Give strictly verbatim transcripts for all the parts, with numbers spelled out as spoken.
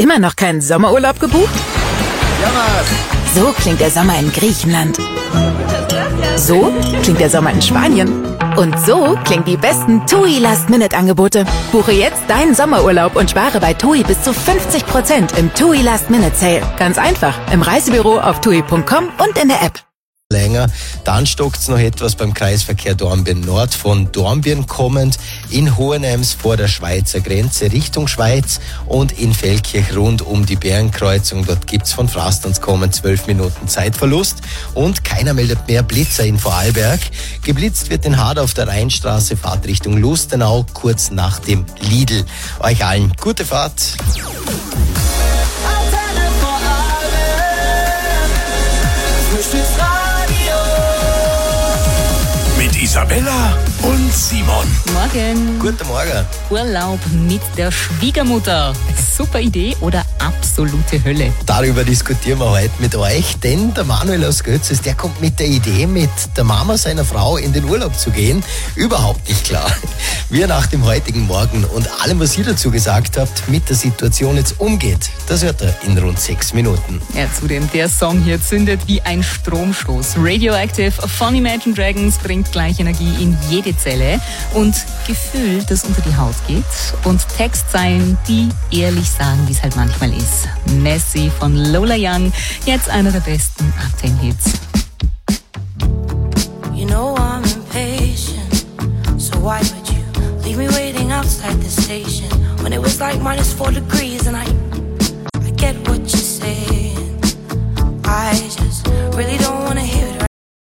Immer noch keinen Sommerurlaub gebucht? So klingt der Sommer in Griechenland. So klingt der Sommer in Spanien. Und so klingen die besten TUI Last-Minute-Angebote. Buche jetzt deinen Sommerurlaub und spare bei TUI bis zu fünfzig Prozent im TUI Last-Minute-Sale. Ganz einfach, im Reisebüro auf tui punkt com und in der App. Länger. Dann stockt's noch etwas beim Kreisverkehr Dornbirn Nord von Dornbirn kommend, in Hohenems vor der Schweizer Grenze Richtung Schweiz und in Feldkirch rund um die Bärenkreuzung. Dort gibt's von Frastans kommend zwölf Minuten Zeitverlust und keiner meldet mehr Blitzer in Vorarlberg. Geblitzt wird in Hard auf der Rheinstraße, Fahrt Richtung Lustenau, kurz nach dem Lidl. Euch allen gute Fahrt. Isabella und Simon. Morgen. Guten Morgen. Urlaub mit der Schwiegermutter. Super Idee oder absolute Hölle? Darüber diskutieren wir heute mit euch, denn der Manuel aus Götzes, der kommt mit der Idee, mit der Mama seiner Frau in den Urlaub zu gehen. Überhaupt nicht klar. Wir nach dem heutigen Morgen und allem, was ihr dazu gesagt habt, mit der Situation jetzt umgeht, das hört er in rund sechs Minuten. Ja, zudem, der Song hier zündet wie ein Stromstoß. Radioactive von Imagine Dragons bringt gleich Energie in jede Zelle und Gefühl, das unter die Haut geht und Textzeilen, die ehrlich sagen, wie es halt manchmal ist. Messi von Lola Young, jetzt einer der besten Up zehn Hits. You know I'm impatient, so why would you leave me waiting outside the station when it was like minus four degrees and I, I get what you're saying, I just really don't wanna hear it.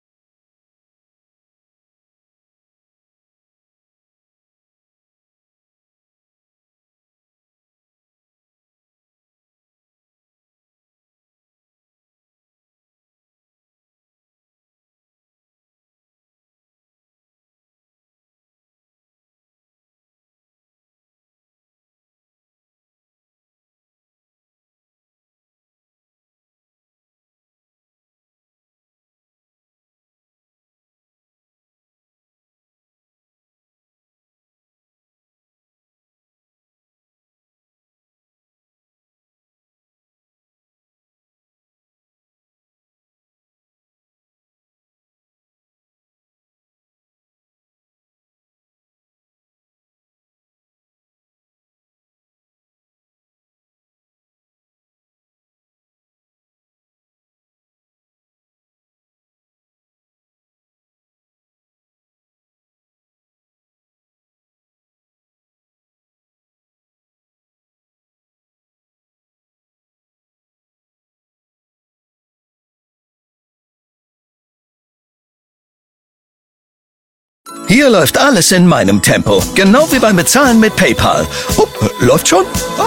Hier läuft alles in meinem Tempo. Genau wie beim Bezahlen mit PayPal. Oh, läuft schon?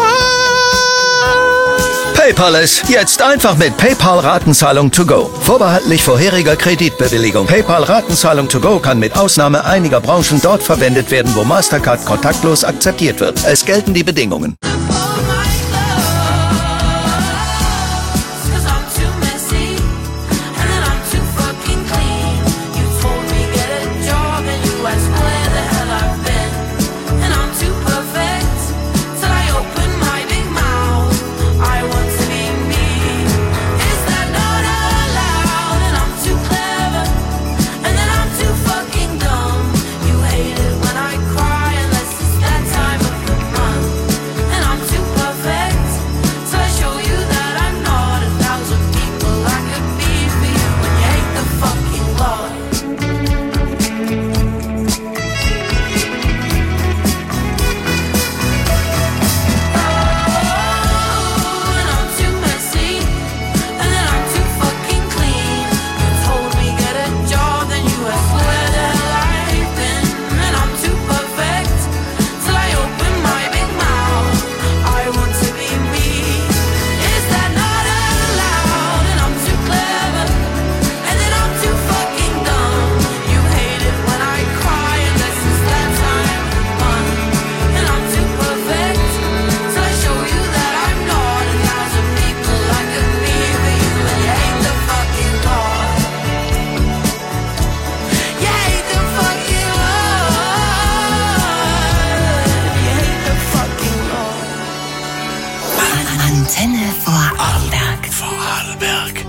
PayPal ist jetzt einfach mit PayPal Ratenzahlung to go. Vorbehaltlich vorheriger Kreditbewilligung. PayPal Ratenzahlung to go kann mit Ausnahme einiger Branchen dort verwendet werden, wo Mastercard kontaktlos akzeptiert wird. Es gelten die Bedingungen. And Antenne Vorarlberg. Vorarlberg.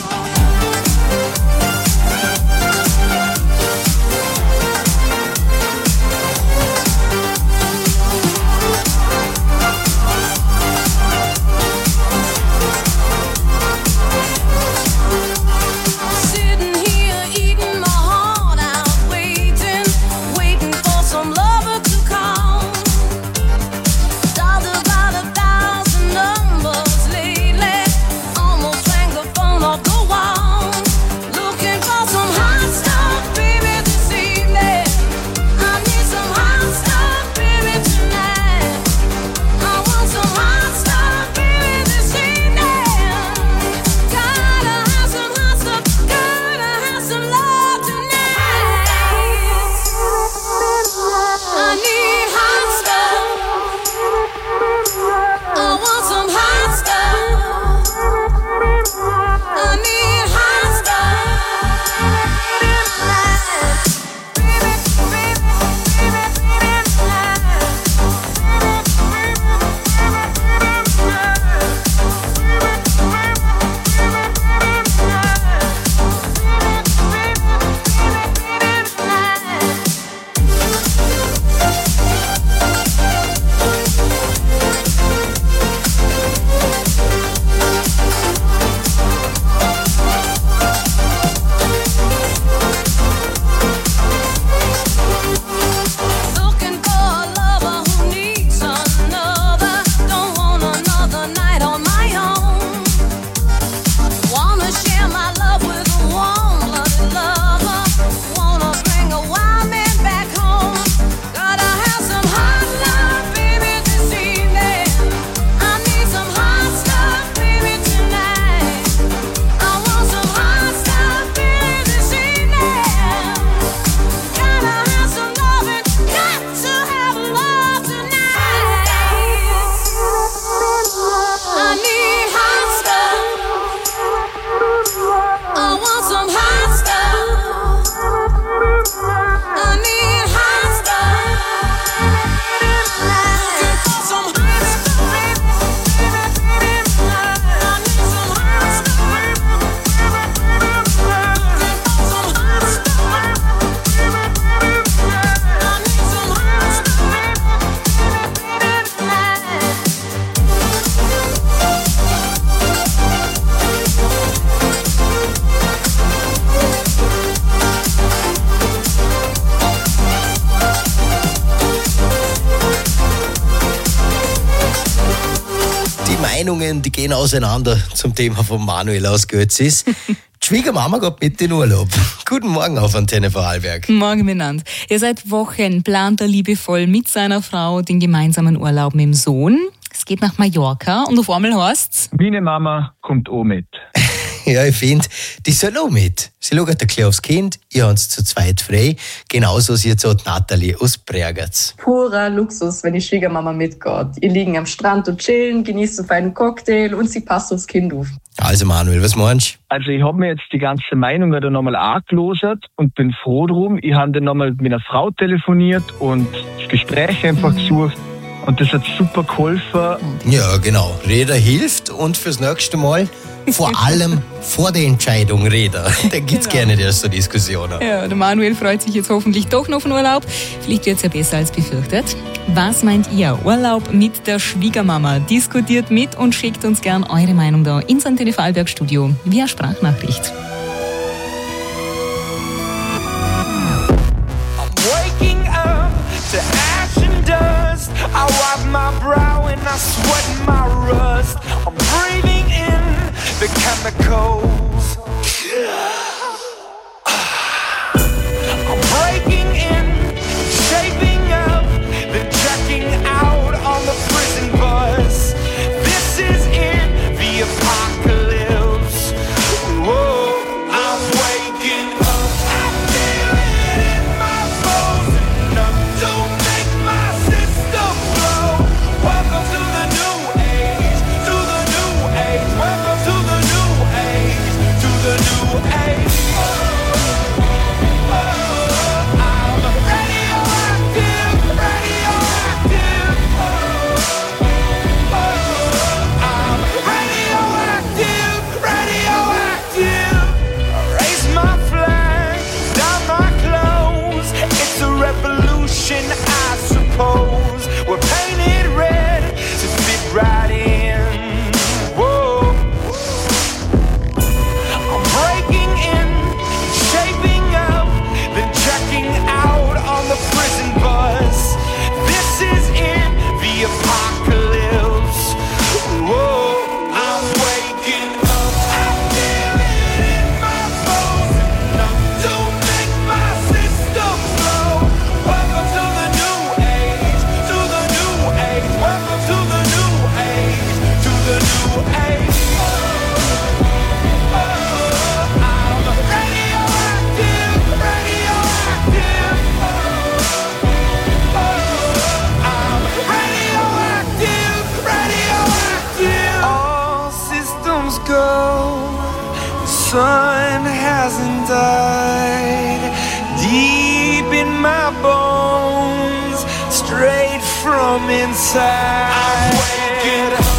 Meinungen, die gehen auseinander zum Thema von Manuel aus Götzis. Die Schwiegermama geht mit in Urlaub. Guten Morgen auf Antenne Vorarlberg. Morgen miteinander. Ja, seit Wochen plant er liebevoll mit seiner Frau den gemeinsamen Urlaub mit dem Sohn. Es geht nach Mallorca und auf einmal heißt's: Meine Mama kommt auch mit. Ja, ich finde, die soll auch mit. Sie schaut ein bisschen aufs Kind, ihr habt es zu zweit frei. Genauso sieht es Nathalie aus Bregenz. Purer Luxus, wenn die Schwiegermama mitgeht. Ihr liegen am Strand und chillen, genießt einen feinen Cocktail und sie passt aufs Kind auf. Also Manuel, was meinst du? Also ich habe mir jetzt die ganze Meinung da nochmal angelosert und bin froh drum. Ich habe dann nochmal mit einer Frau telefoniert und das Gespräch einfach gesucht. Und das hat super geholfen. Ja, genau. Reda hilft und fürs nächste Mal vor allem vor der Entscheidung reden. Da gibt's genau. gerne erst so Diskussionen. Ja, der Manuel freut sich jetzt hoffentlich doch noch auf den Urlaub. Vielleicht wird's ja besser als befürchtet. Was meint ihr? Urlaub mit der Schwiegermama? Diskutiert mit und schickt uns gern eure Meinung da ins Antenne Vorarlberg Studio via Sprachnachricht. I wipe my brow and I sweat my rust. I'm breathing in the chemicals. I'm breaking in, shaping up, then checking out on the prison bus. This is in the apocalypse. Whoa, I'm waking up. I feel it in my bones. Enough to make my system blow. Welcome to the new age, to the new age. Welcome to the new age, to the new age. sun hasn't died. Deep in my bones, straight from inside. I'm waking up.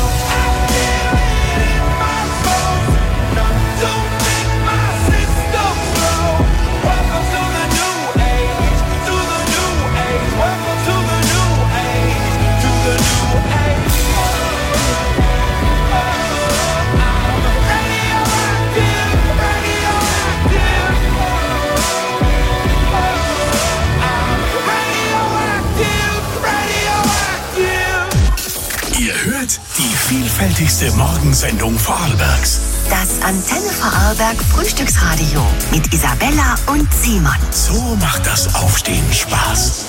Die vielfältigste Morgensendung Vorarlbergs. Das Antenne Vorarlberg Frühstücksradio mit Isabella und Simon. So macht das Aufstehen Spaß.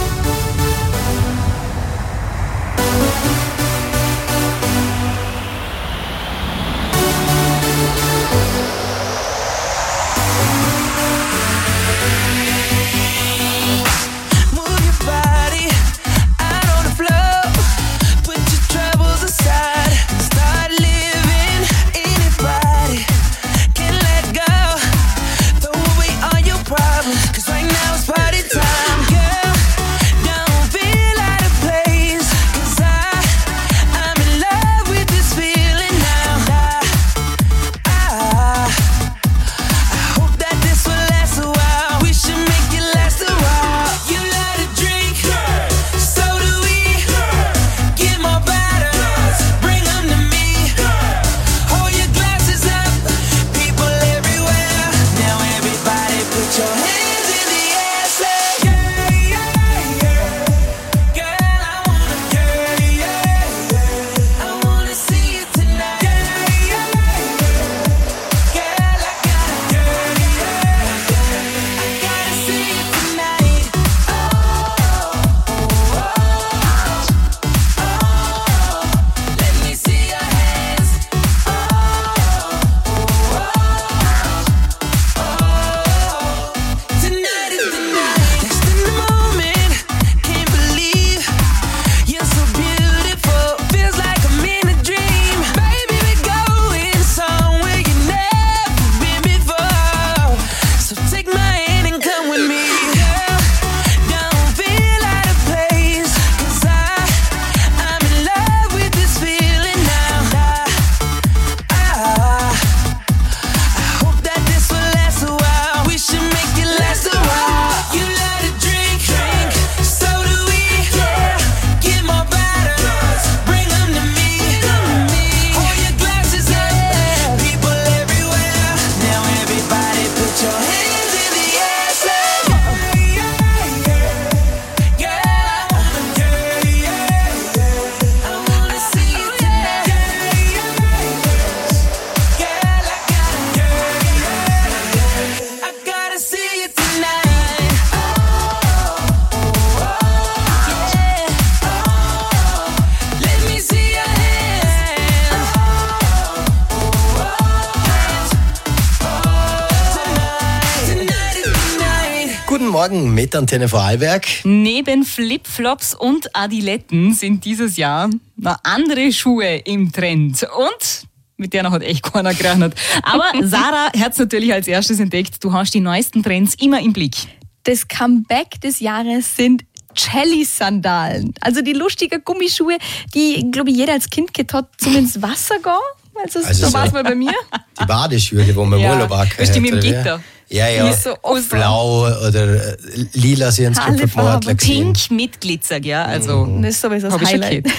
Morgen mit Antenne Vorarlberg. Neben Flipflops und Adiletten sind dieses Jahr noch andere Schuhe im Trend. Und mit der hat echt keiner gerechnet. Aber Sarah hat es natürlich als erstes entdeckt. Du hast die neuesten Trends immer im Blick. Das Comeback des Jahres sind Jelly-Sandalen. Also die lustigen Gummischuhe, die, glaube ich, jeder als Kind gehabt hat, zum ins Wasser gehen. Also, also so war es mal bei mir. Die Badeschuhe, die wo man ja, im Urlaub auch gehört. Die mit dem Gitter. Ja, ja, so blau oder lila sind es kaputt. Pink mit Glitzer, ja, also mm. das ist sowieso das Highlight.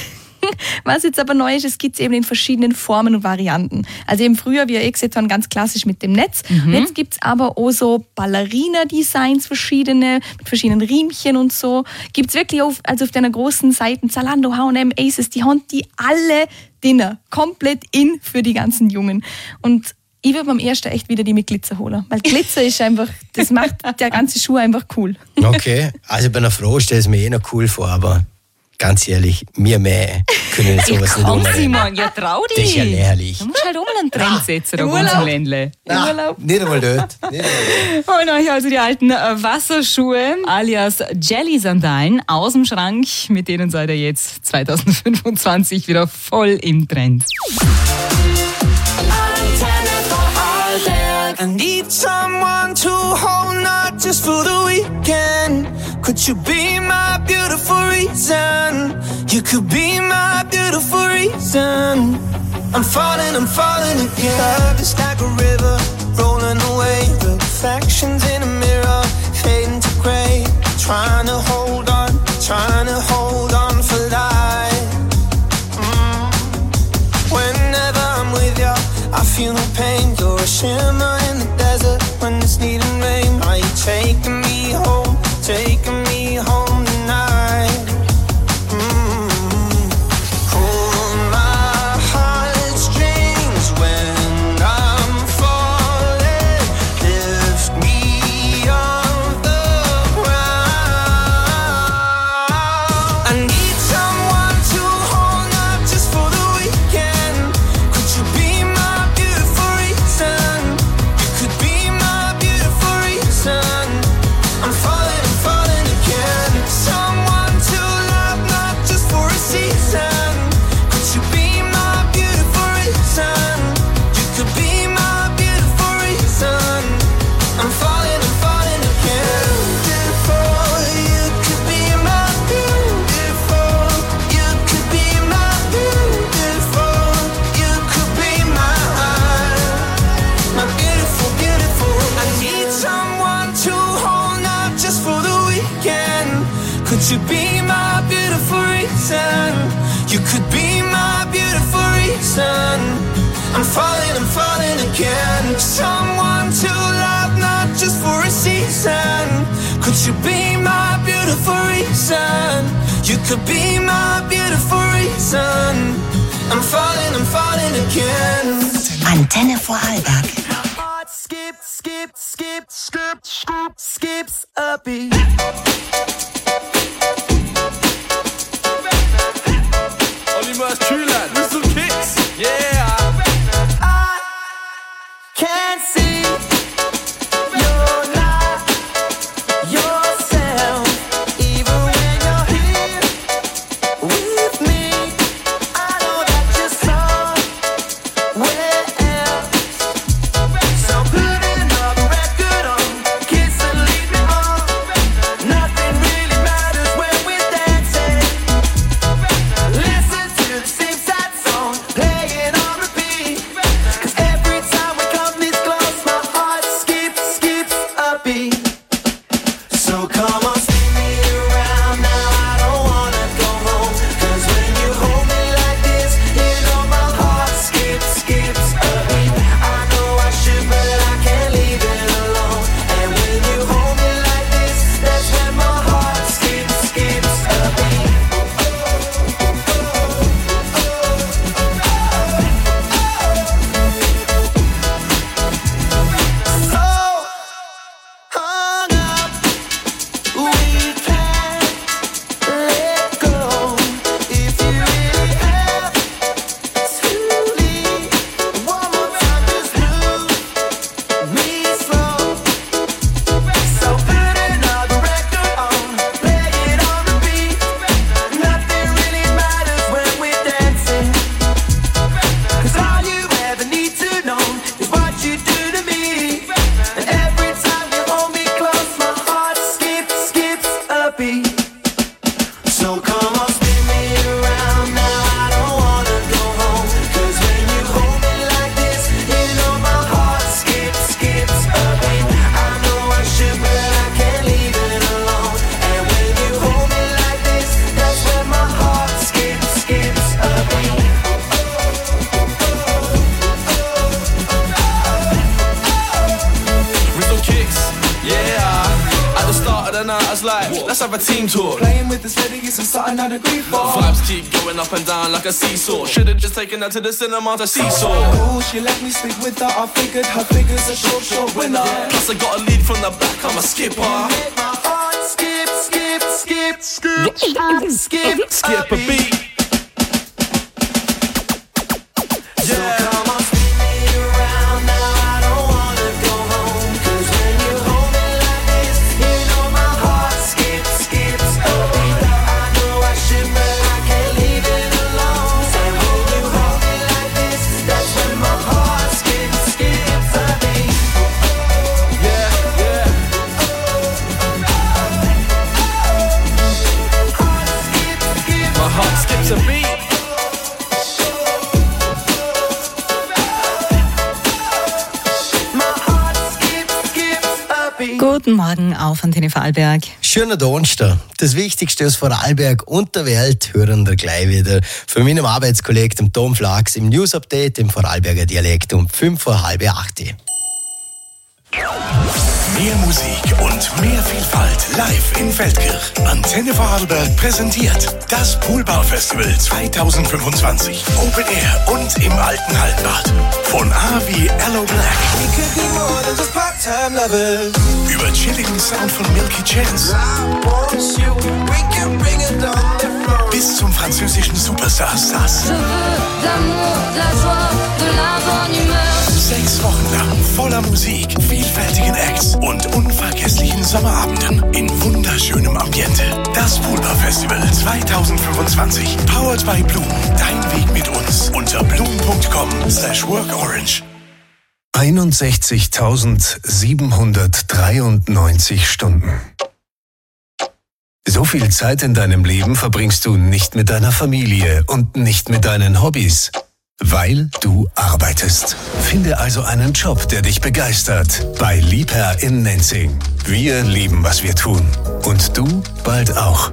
Was jetzt aber neu ist, es gibt es eben in verschiedenen Formen und Varianten. Also eben früher, wie ihr eh gesehen habt, ganz klassisch mit dem Netz. Mhm. Und jetzt gibt es aber auch so Ballerina-Designs, verschiedene, mit verschiedenen Riemchen und so. Gibt es wirklich auf, also auf deiner großen Seiten, Zalando, H und M, Aces, die haben die alle Dinner. Komplett in für die ganzen Jungen. Und ich würde beim ersten echt wieder die mit Glitzer holen. Weil Glitzer ist einfach, das macht der ganze Schuh einfach cool. Okay, also bei einer Frau stelle ich es mir eh noch cool vor, aber ganz ehrlich, wir mehr können jetzt sowas ja, komm, nicht umrennen. Simon, ja trau dich. Das ist ja lächerlich. Du musst halt um einen Trend setzen, da ganz im Ländle. Na, nicht einmal dort. Nicht einmal dort. Und euch also die alten Wasserschuhe alias Jelly-Sandalen aus dem Schrank, mit denen seid ihr jetzt zwanzig fünfundzwanzig wieder voll im Trend. Antenne Vorarlberg. I need someone to hold, not just for the weekend. Could you be my beautiful reason? You could be my beautiful reason. I'm falling, I'm falling again. Love is like a river rolling away. The reflections in a mirror fading to grey. Trying to hold on, trying to hold on for life. mm. Whenever I'm with you, I feel no pain. You're a shimmer in the desert when it's needing rain. Are you taking me home, taking me home tonight? mm. Pull my heartstrings when I'm falling. Lift me off the ground. I need someone to hold, not just for the weekend. Could you be my beautiful reason? You could be my beautiful reason. I'm falling, I'm falling again. Someone to love, not just for a season. Could you be my beautiful reason? You could be my beautiful reason. I'm falling, I'm falling again. Beautiful, you could be my beautiful. You could be my beautiful. You could be my my beautiful, beautiful. I need someone to hold, not just for the weekend. Could you be my beautiful reason? You could be my beautiful reason. I'm falling, I'm falling again. Someone to love, not just for a season. Could you be my beautiful reason? You could be my beautiful reason. I'm falling, I'm falling again. Antenne Vorarlberg. Heart skip, skip, skip, skip, skip, skips a beat. Only Merce True Lad with some kicks. Yeah. I can't see you're not yourself, even when you're here with me. I know that you're somewhere else. So put another record on, kiss and leave me on. Nothing really matters when we're dancing. Listen to the same sad song, playing on repeat. 'Cause every time we come this close, my heart skips, skips a beat. So come on, spin me around now, I don't wanna go home. 'Cause when you hold me like this, you know my heart skips, skips a beat. I know I should, but I can't leave it alone. And when you hold me like this, that's when my heart skips, skips a beat. So hung up, we can't let go. If you really have to leave, one more time, just move me slow. So put another record on, play it on repeat. Nothing really matters when we're dancing. 'Cause all you ever need to know is what you do to me. And every time you hold me close, my heart skips, skips a beat. So come on, spin me around now, I don't wanna go home. 'Cause when you hold me like this, you know my heart skips, skips a beat. I know I should, but I can't leave it alone. And when you hold me like this, that's when my heart skips, skips a beat. Rhythm kicks, yeah. At the start of the night, I was like, let's have a team talk. Playing with this lady isn't something I'd agree for. Vibes keep going up and down like a seesaw. Should've just taken her to the cinema to seesaw. Oh, she let me sleep with her. I figured her figure's a short, short winner. Plus I got a lead from the back, I'm a skipper. My heart skip, skip, skip, skip, skip, skip a beat. Yeah. So come on, spin me around now, I don't wanna go home. 'Cause when you hold me like this, you know my heart skips, skips a beat. I know I should, but I can't leave it alone. And when you hold me like this, that's when my heart skips, skips a beat. Guten Morgen auf Antenne Vorarlberg. Schöner Donnerstag. Das Wichtigste aus Vorarlberg und der Welt hören wir gleich wieder von meinem Arbeitskollegen, dem Tom Flachs, im News-Update im Vorarlberger Dialekt um fünf vor halb acht. Mehr Musik und mehr Vielfalt live in Feldkirch. Antenne Vorarlberg präsentiert das Poolbau-Festival zwanzig fünfundzwanzig. Open Air und im alten Hallenbad. Von A wie Aloe Black. Über chilligen Sound von Milky Chance. Bis zum französischen Superstar Sass. Sechs Wochen lang voller Musik, vielfältigen Acts und unvergesslichen Sommerabenden in wunderschönem Ambiente. Das Poolbau-Festival zwanzig fünfundzwanzig. Powered by Bloom. Dein Weg mit uns unter bloom punkt com slash workorange. einundsechzigtausendsiebenhundertdreiundneunzig Stunden. So viel Zeit in deinem Leben verbringst du nicht mit deiner Familie und nicht mit deinen Hobbys, weil du arbeitest. Finde also einen Job, der dich begeistert. Bei Liebherr in Nenzing. Wir lieben, was wir tun. Und du bald auch.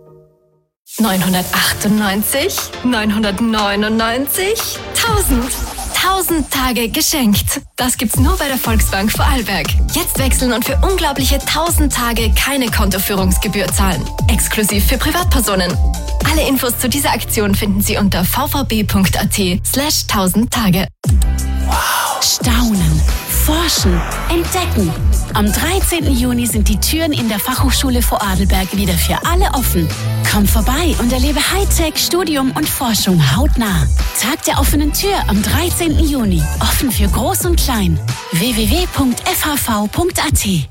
neunhundertachtundneunzig, neunhundertneunundneunzig, tausend. tausend Tage geschenkt. Das gibt's nur bei der Volksbank Vorarlberg. Jetzt wechseln und für unglaubliche tausend Tage keine Kontoführungsgebühr zahlen. Exklusiv für Privatpersonen. Alle Infos zu dieser Aktion finden Sie unter v v b punkt a t slash tausend Tage. Wow. Staunen, forschen, entdecken. Am dreizehnten Juni sind die Türen in der Fachhochschule Vorarlberg wieder für alle offen. Komm vorbei und erlebe Hightech, Studium und Forschung hautnah. Tag der offenen Tür am dreizehnten Juni. Offen für Groß und Klein. w w w punkt f h v punkt a t.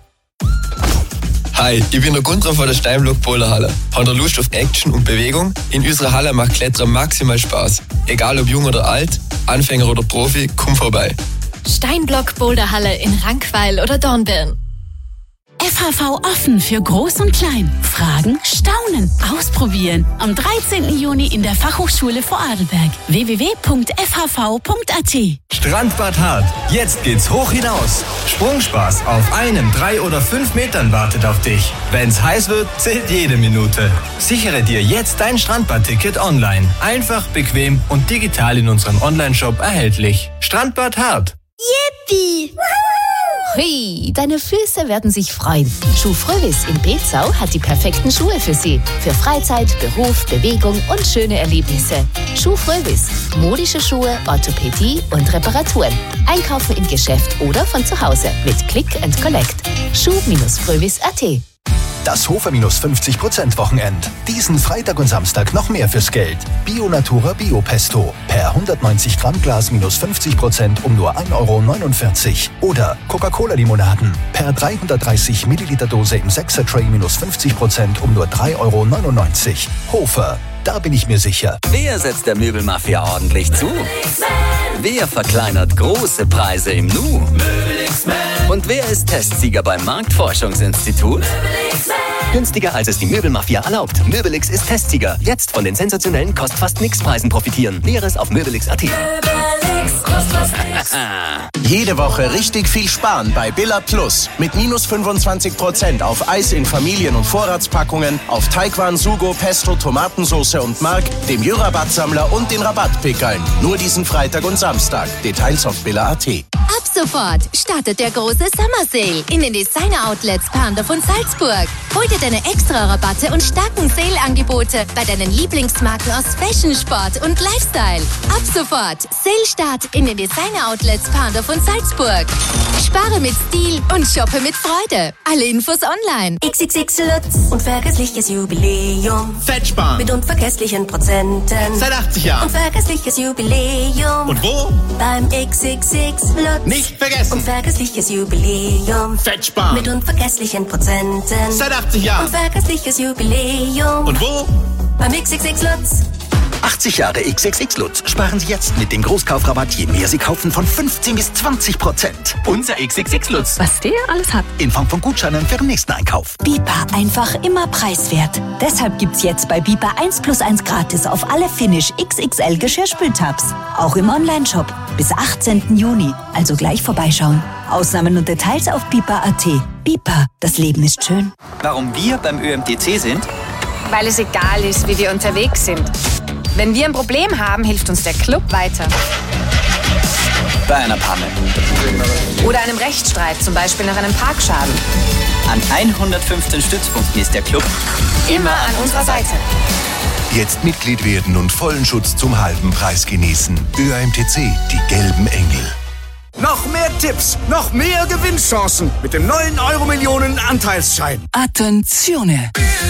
Hi, ich bin der Gunther von der Steinblock Boulderhalle. Habt ihr Lust auf Action und Bewegung? In unserer Halle macht Klettern maximal Spaß. Egal ob jung oder alt, Anfänger oder Profi, komm vorbei. Steinblock Boulderhalle in Rankweil oder Dornbirn. F H V offen für Groß und Klein. Fragen, staunen, ausprobieren. Am dreizehnten Juni in der Fachhochschule Vorarlberg. w w w punkt f h v punkt a t. Strandbad Hart. Jetzt geht's hoch hinaus. Sprungspaß auf einem, drei oder fünf Metern wartet auf dich. Wenn's heiß wird, zählt jede Minute. Sichere dir jetzt dein Strandbadticket online. Einfach, bequem und digital in unserem Onlineshop erhältlich. Strandbad Hart. Yippie! Hui, deine Füße werden sich freuen. Schuh Frövis in Bezau hat die perfekten Schuhe für Sie. Für Freizeit, Beruf, Bewegung und schöne Erlebnisse. Schuh Frövis. Modische Schuhe, Orthopädie und Reparaturen. Einkaufen im Geschäft oder von zu Hause mit Click and Collect. schuh Frövis punkt a t. Das Hofer minus fünfzig Prozent Wochenend. Diesen Freitag und Samstag noch mehr fürs Geld. Bio Natura Bio Pesto. Per hundertneunzig Gramm Glas minus fünfzig Prozent um nur ein Euro neunundvierzig. Oder Coca-Cola Limonaden. Per dreihundertdreißig Milliliter Dose im sechser Tray minus fünfzig Prozent um nur drei Euro neunundneunzig. Hofer. Da bin ich mir sicher. Wer setzt der Möbelmafia ordentlich zu? Wer verkleinert große Preise im Nu? Und wer ist Testsieger beim Marktforschungsinstitut? Günstiger als es die Möbelmafia erlaubt. Möbelix ist Testsieger. Jetzt von den sensationellen Kost-fast-nix-Preisen profitieren. Näheres auf möbelix punkt a t. Jede Woche richtig viel sparen bei Billa Plus. Mit minus fünfundzwanzig Prozent auf Eis in Familien- und Vorratspackungen, auf Teigwaren, Sugo, Pesto, Tomatensauce und Mark, dem Jö-Rabattsammler und den Rabattpickeln. Nur diesen Freitag und Samstag. Details auf billa punkt a t. Ab sofort startet der große Summer Sale in den Designer-Outlets Pandorf und Salzburg. Hol dir deine Extra-Rabatte und starken Sale-Angebote bei deinen Lieblingsmarken aus Fashion, Sport und Lifestyle. Ab sofort Sale-Start in den Designer-Outlets Pandorf und Salzburg. Spare mit Stil und shoppe mit Freude. Alle Infos online. X X X Lutz. Unvergessliches Jubiläum. Fettsparen. Mit unvergesslichen Prozenten. Seit achtzig Jahren. Unvergessliches Jubiläum. Und wo? Beim X X X Lutz. Nicht vergessen. Unvergessliches Jubiläum. Fettsparen. Mit unvergesslichen Prozenten. Seit achtzig Jahren. Unvergessliches Jubiläum. Und wo? Beim X X X Lutz. achtzig Jahre X X X Lutz. Sparen Sie jetzt mit dem Großkaufrabatt, je mehr Sie kaufen, von fünfzehn bis zwanzig Prozent. Unser X X X Lutz. Was der alles hat. In Form von Gutscheinen für den nächsten Einkauf. Bipa, einfach immer preiswert. Deshalb gibt's jetzt bei Bipa eins plus eins gratis auf alle Finish X X L Geschirrspültabs. Auch im Onlineshop. Bis achtzehnten Juni. Also gleich vorbeischauen. Ausnahmen und Details auf bipa punkt a t. BIPA, das Leben ist schön. Warum wir beim Ö M T C sind? Weil es egal ist, wie wir unterwegs sind. Wenn wir ein Problem haben, hilft uns der Club weiter. Bei einer Panne. Oder einem Rechtsstreit, zum Beispiel nach einem Parkschaden. An hundertfünfzehn Stützpunkten ist der Club immer an unserer Seite. Jetzt Mitglied werden und vollen Schutz zum halben Preis genießen. Ö M T C, die gelben Engel. Noch mehr Tipps, noch mehr Gewinnchancen mit dem neuen Euro-Millionen-Anteilsschein. Attenzione!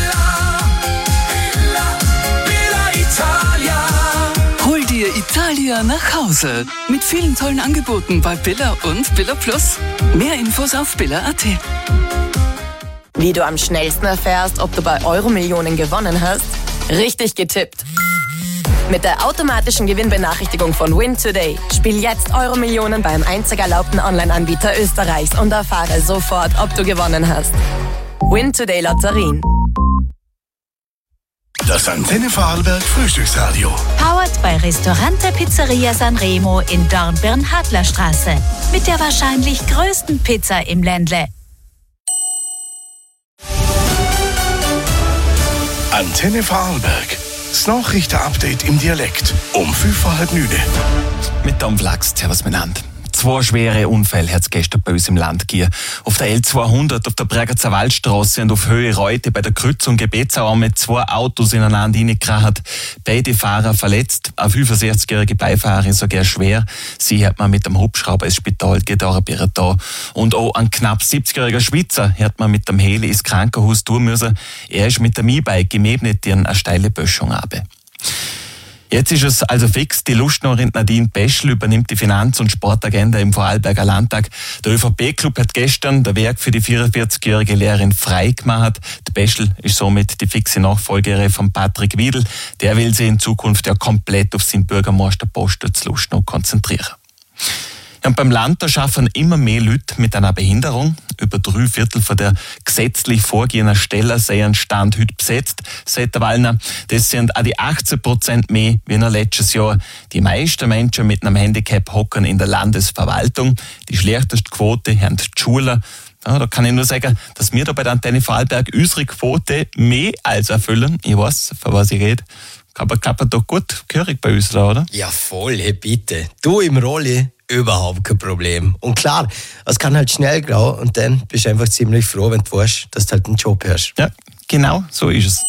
Hol dir Italia nach Hause. Mit vielen tollen Angeboten bei Billa und Billa Plus. Mehr Infos auf billa punkt at. Wie du am schnellsten erfährst, ob du bei Euro-Millionen gewonnen hast? Richtig getippt. Mit der automatischen Gewinnbenachrichtigung von Win Today. Spiel jetzt Euro-Millionen beim einzig erlaubten Online-Anbieter Österreichs und erfahre sofort, ob du gewonnen hast. Win Today Lotterien. Das Antenne Vorarlberg Frühstücksradio. Powered bei Ristorante Pizzeria Sanremo in Dornbirn-Hadlerstraße. Mit der wahrscheinlich größten Pizza im Ländle. Antenne Vorarlberg. Das Nachrichtenupdate im Dialekt. Um fünf vor halb neun. Mit Tom Flachs, servus miteinander. Zwei schwere Unfälle hat es gestern bei uns im Land gegeben. Auf der L zweihundert, auf der Bregenzer Waldstraße und auf Höhe Reute bei der Kreuzung Gebetsau mit zwei Autos ineinander reingekracht. Beide Fahrer verletzt. Eine fünfundsechzigjährige Beifahrerin sogar schwer. Sie hat man mit dem Hubschrauber ins Spital gearbeitet da. Und auch ein knapp siebzigjähriger Schweizer hat man mit dem Heli ins Krankenhaus tun müssen. Er ist mit dem E-Bike geebnet in eine steile Böschung runter. Jetzt ist es also fix. Die Lustnerin Nadine Peschel übernimmt die Finanz- und Sportagenda im Vorarlberger Landtag. Der Ö V P-Club hat gestern der Werk für die vierundvierzigjährige Lehrerin frei gemacht. Die Peschel ist somit die fixe Nachfolgerin von Patrick Wiedl. Der will sich in Zukunft ja komplett auf seinen Bürgermeisterposten zu Lustnow konzentrieren. Und beim Land da schaffen immer mehr Leute mit einer Behinderung. Über drei Viertel von der gesetzlich vorgehenden Stellen seien Stand heute besetzt, sagt der Wallner. Das sind auch die achtzehn Prozent mehr wie noch letztes Jahr. Die meisten Menschen mit einem Handicap hocken in der Landesverwaltung. Die schlechteste Quote haben die Schulen. Ja, da kann ich nur sagen, dass wir da bei der Antenne Vorarlberg unsere Quote mehr als erfüllen. Ich weiß, von was ich rede. Aber klappt doch gut, gehörig bei uns da, oder? Ja, voll, hey, bitte. Du im Rolli, überhaupt kein Problem. Und klar, es kann halt schnell gehen und dann bist du einfach ziemlich froh, wenn du weißt, dass du halt einen Job hast. Ja, genau, so ist es.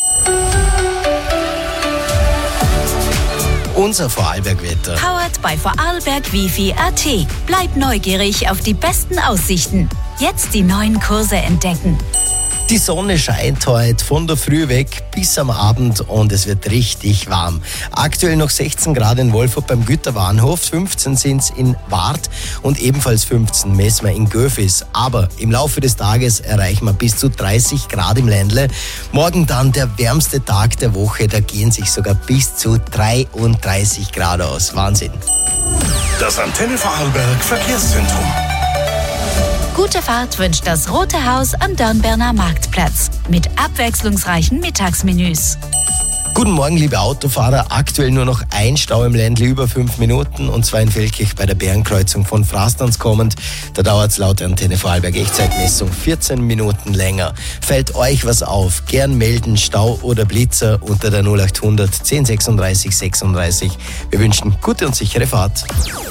Unser Vorarlberg-Wetter. Powered bei Vorarlberg Wifi Punkt at. Bleib neugierig auf die besten Aussichten. Jetzt die neuen Kurse entdecken. Die Sonne scheint heute von der Früh weg bis am Abend und es wird richtig warm. Aktuell noch sechzehn Grad in Wolfurt beim Güterbahnhof, fünfzehn sind es in Wart und ebenfalls fünfzehn messen wir in Göfis. Aber im Laufe des Tages erreichen wir bis zu dreißig Grad im Ländle. Morgen dann der wärmste Tag der Woche, da gehen sich sogar bis zu dreiunddreißig Grad aus. Wahnsinn. Das Antenne Vorarlberg Verkehrszentrum. Gute Fahrt wünscht das Rote Haus am Dornbirner Marktplatz mit abwechslungsreichen Mittagsmenüs. Guten Morgen, liebe Autofahrer. Aktuell nur noch ein Stau im Ländle über fünf Minuten und zwar in Feldkirch bei der Bärenkreuzung von Frastanz kommend. Da dauert es laut Antenne Vorarlberg Echtzeitmessung vierzehn Minuten länger. Fällt euch was auf? Gern melden, Stau oder Blitzer unter der null achthundert zehn sechsunddreißig sechsunddreißig. Wir wünschen gute und sichere Fahrt.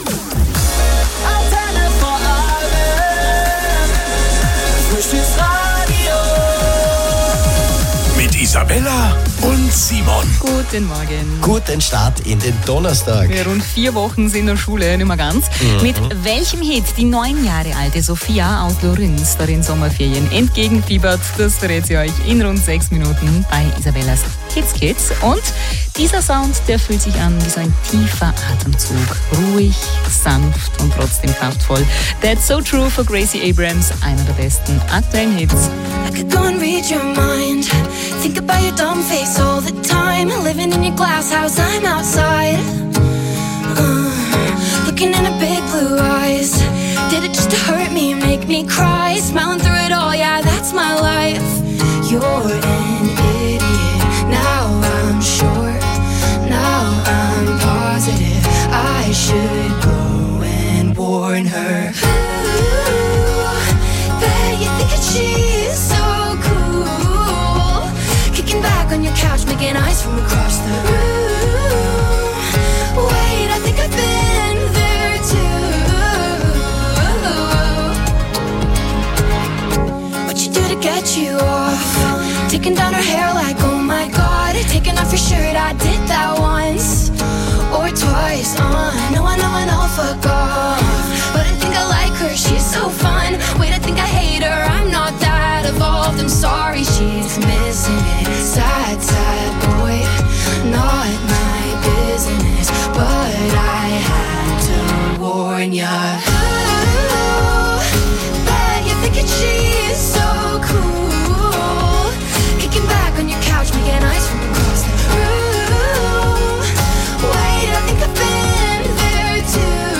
Mit Isabella und Simon. Guten Morgen. Guten Start in den Donnerstag. Wir rund vier Wochen sind in der Schule, nicht mehr ganz. Mhm. Mit welchem Hit die neun Jahre alte Sophia aus Lorenz darin Sommerferien entgegenfiebert, das verrät sie euch in rund sechs Minuten bei Isabellas Kids Kids. Und dieser Sound, der fühlt sich an wie so ein tiefer Atemzug. Ruhig, sanft und trotzdem kraftvoll. That's So True for Gracie Abrams, einer der besten aktuellen Hits. I could go and read your mind. Think about your dumb face all the time. Living in your glass house, I'm outside. Uh, looking in her big blue eyes. Did it just to hurt me, make me cry? Smiling through it all, yeah, that's my life. You're an idiot. Now I'm sure. Now I'm positive. I should go and warn her. Ooh, bet you think it's she. looking down her hair like, oh my god. Taking off your shirt, I did that once or twice. Uh, no, I know, I know, fuck off. But I think I like her, she's so fun. Wait, I think I hate her, I'm not that evolved. I'm sorry, she's missing it. Sad, sad boy, not my business, but I had to warn ya. Ooh, bet you're thinking she's so cool, kicking back on your couch, making eyes from across the room. Wait, I think I've been there too.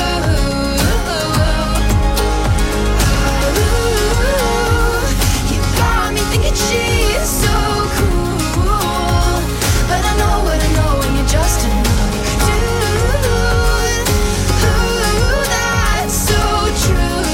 Ooh, you got me thinking she's so cool, but I know what I know when you're just another dude. Ooh, that's so true.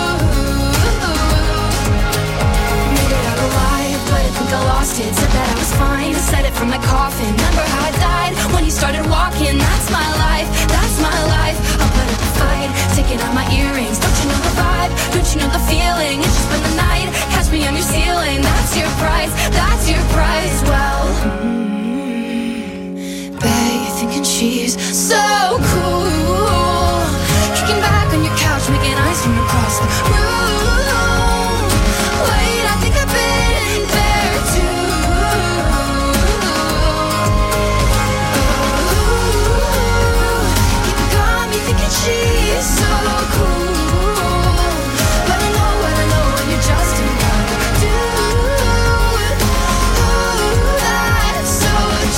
Made it out alive, but I think I lost it. Said that I was fine, I said it from my coffin. Remember how I died when you started walking? That's my life, that's my life. I'll put up a fight, taking out my earrings. Don't you know the vibe? Don't you know the feeling? It's just been the night, catch me on your ceiling. That's your price, that's your price. Well, mm, bet you're thinking she's so cool, kicking back on your couch, making eyes from across the room. Wait, I think I've been there too. You got me thinking she's so cool, but I know what I know when you're just another dude. Ooh, that's so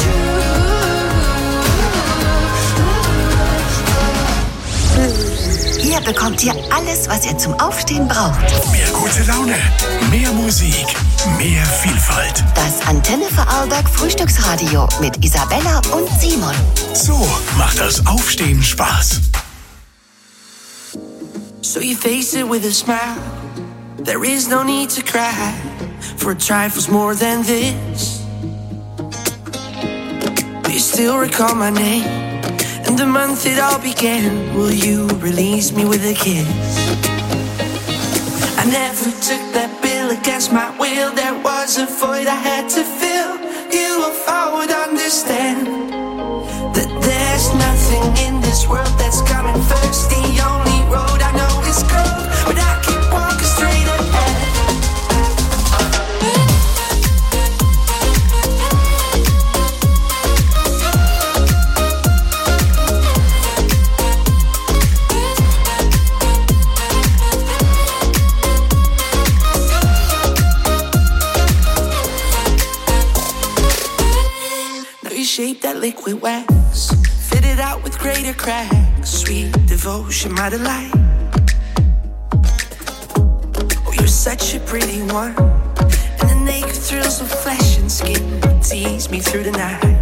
true. Hier bekommt ihr alles, was ihr zum Aufstehen braucht. Mehr gute Laune, mehr Musik, mehr Vielfalt. Das Antenne Vorarlberg Frühstücksradio mit Isabella und Simon. So macht das Aufstehen Spaß. So you face it with a smile. There is no need to cry, for trifles more than this. Do you still recall my name and the month it all began? Will you release me with a kiss? I never took that bill against my will. There was a void I had to fill. You, if I would understand that there's nothing in this world that's coming first. The only road I know is cold, but I keep walking straight ahead. Shape that liquid wax, fit it out with greater cracks. Sweet devotion, my delight. Oh, you're such a pretty one, and the naked thrills of flesh and skin tease me through the night.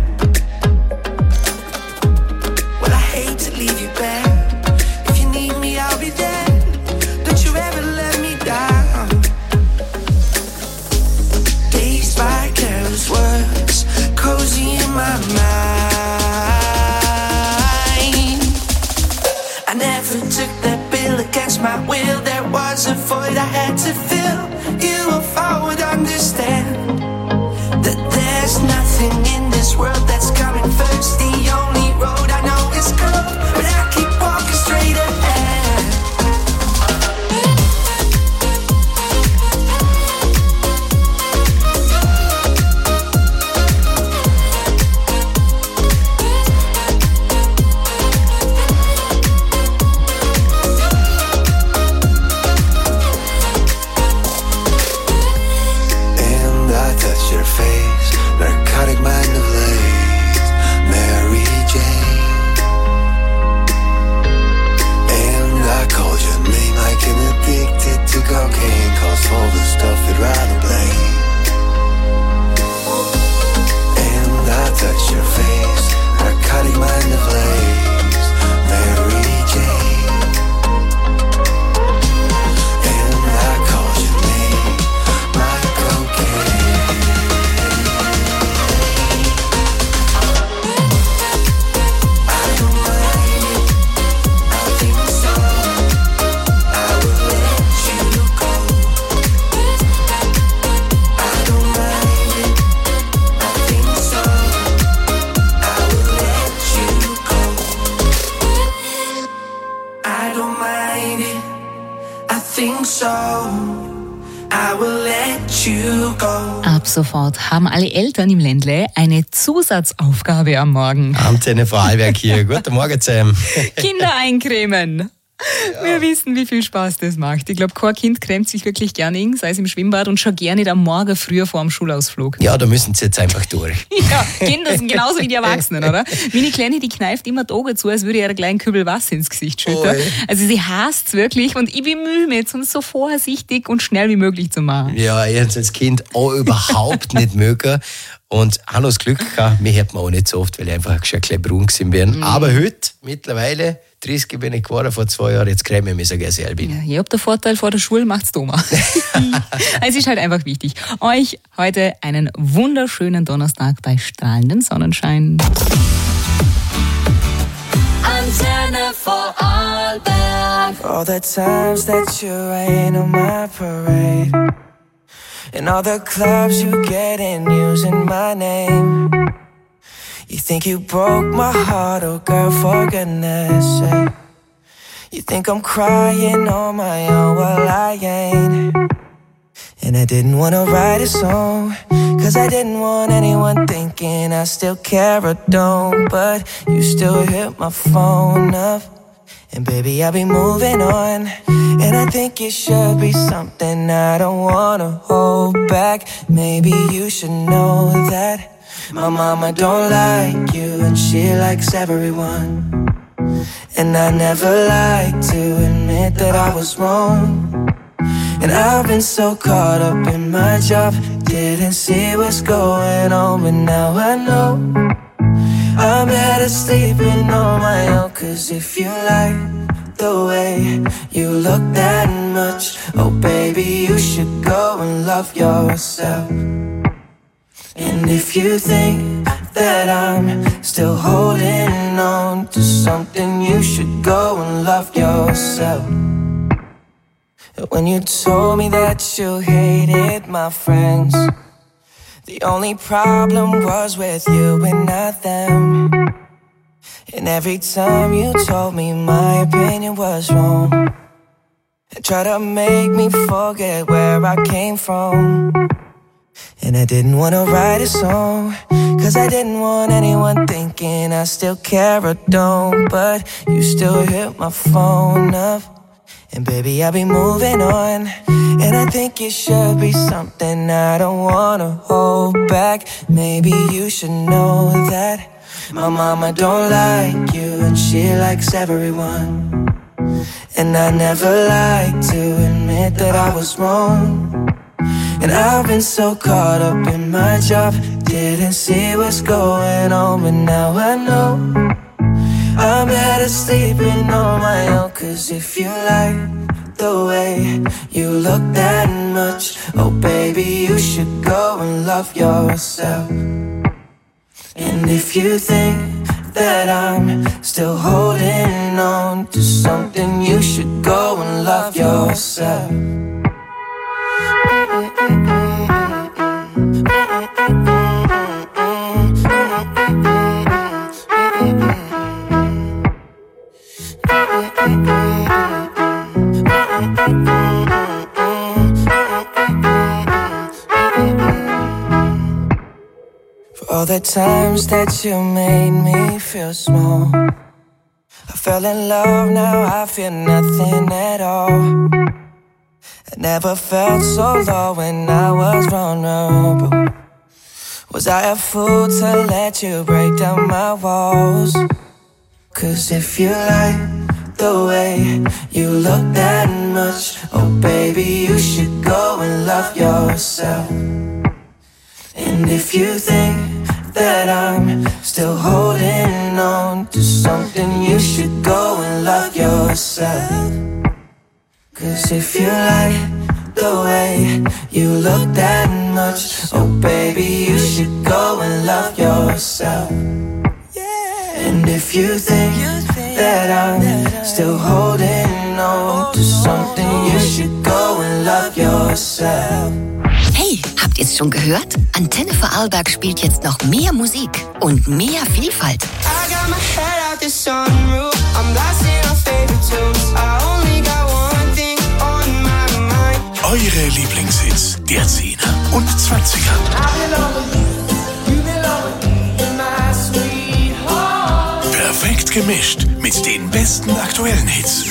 Well, I hate to leave you back. If you need me, I'll be there. Don't you ever let me down. Dazed by careless words, cozy in my mind. I never took that bill against my will. There was a void I had to fill. You, if I would understand that there's nothing in this world that's coming first. The only road I know is cold, but I keep walking straight ahead. Your face, narcotic mind of late. I don't mind it. I think so. I will let you go. Ab sofort haben alle Eltern im Ländle eine Zusatzaufgabe am Morgen. Antenne Vorarlberg hier. Guten Morgen zusammen. Kinder eincremen. Ja. Wir wissen, wie viel Spaß das macht. Ich glaube, kein Kind cremt sich wirklich gerne in, sei es im Schwimmbad und schon gerne nicht am Morgen früher vor dem Schulausflug. Ja, da müssen sie jetzt einfach durch. Ja, Kinder sind genauso wie die Erwachsenen, oder? Meine Kleine, die kneift immer die Augen zu, als würde ihr einen kleinen Kübel Wasser ins Gesicht schütten. Oh, also sie hasst es wirklich und ich bemühe mich jetzt, um es so vorsichtig und schnell wie möglich zu machen. Ja, ich hätte es als Kind auch überhaupt nicht mögen. Und auch noch das Glück gehabt, mich hört man auch nicht so oft, weil ich einfach schon ein bisschen braun gewesen bin. Mhm. Aber heute, mittlerweile, dreißig bin ich geworden, vor zwei Jahren, jetzt creme ich mich sogar selber. Ja, ihr habt den Vorteil, vor der Schule macht's Thomas. Es ist halt einfach wichtig. Euch heute einen wunderschönen Donnerstag bei strahlendem Sonnenschein. Antenne Vorarlberg. All the times that you rain on my parade. And all the clubs you get in using my name. You think you broke my heart, oh girl, for goodness sake. You think I'm crying on my own, well I ain't. And I didn't wanna write a song, cause I didn't want anyone thinking I still care or don't. But you still hit my phone up, and baby I'll be moving on. And I think it should be something I don't wanna hold back. Maybe you should know that my mama don't like you and she likes everyone. And I never like to admit that I was wrong. And I've been so caught up in my job, didn't see what's going on, but now I know I'm better sleeping on my own. Cause if you like the way you look that much, oh baby, you should go and love yourself. And if you think that I'm still holding on to something, you should go and love yourself. When you told me that you hated my friends, the only problem was with you and not them. And every time you told me my opinion was wrong, and tried to make me forget where I came from. And I didn't wanna write a song, cause I didn't want anyone thinking I still care or don't. But you still hit my phone up, and baby I'll be moving on. And I think it should be something I don't wanna hold back. Maybe you should know that my mama don't like you and she likes everyone. And I never like to admit that I was wrong. And I've been so caught up in my job, didn't see what's going on, but now I know I'm better sleeping on my own. Cause if you like the way you look that much, oh baby, you should go and love yourself. And if you think that I'm still holding on to something, you should go and love yourself. For all the times that you made me feel small, I fell in love, now I feel nothing at all. I never felt so low when I was vulnerable. Was I a fool to let you break down my walls? Cause if you like the way you look that much, oh baby, you should go and love yourself. And if you think that I'm still holding on to something, you should go and love yourself. Cause if you like the way you look that much, oh baby, you should go and love yourself. And if you think that I'm still holding on to something, you should go and love yourself. Hey, habt ihr es schon gehört? Antenne Vorarlberg spielt jetzt noch mehr Musik und mehr Vielfalt. I got my head out the sunroof, I'm blasting our favorite tunes. der Zehner und Zwanziger. Perfekt gemischt mit den besten aktuellen Hits.